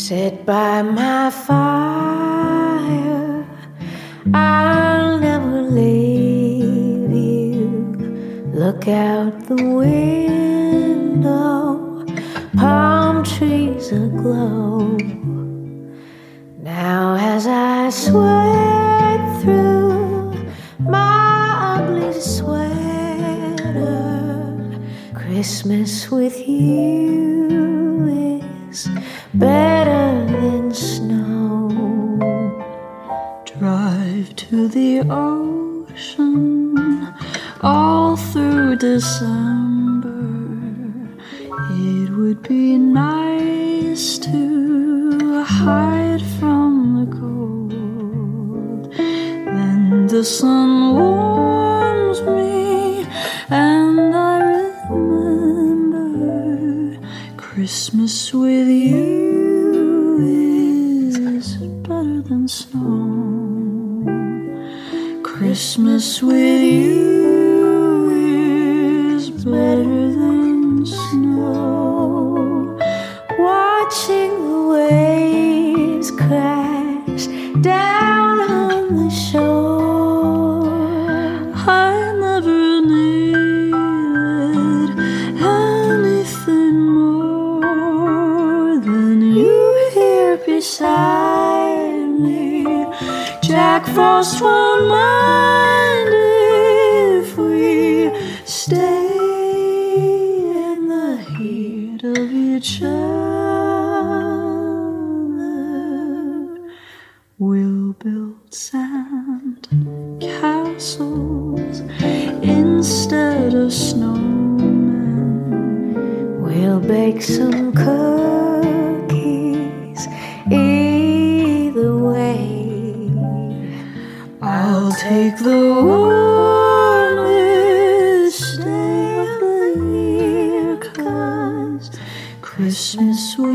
Sit by my fire, I'll never leave you. Look out the window, palm trees aglow. Now as I sweat through my ugly sweater, Christmas with you is better than snow. Drive to the ocean all through December. It would be nice to hide from the cold. Then the sun warms me and I remember Christmas with you is better than snow. Christmas with you is better than snow. Watching the waves crash down on the shore, I never needed anything more than you here beside me. Jack Frost won't mind if we stay in the heat of each other. We'll build sand castles instead of snowmen. we'll bake some cookies. Either way, I'll take the warmest day of the year, 'cause Christmas with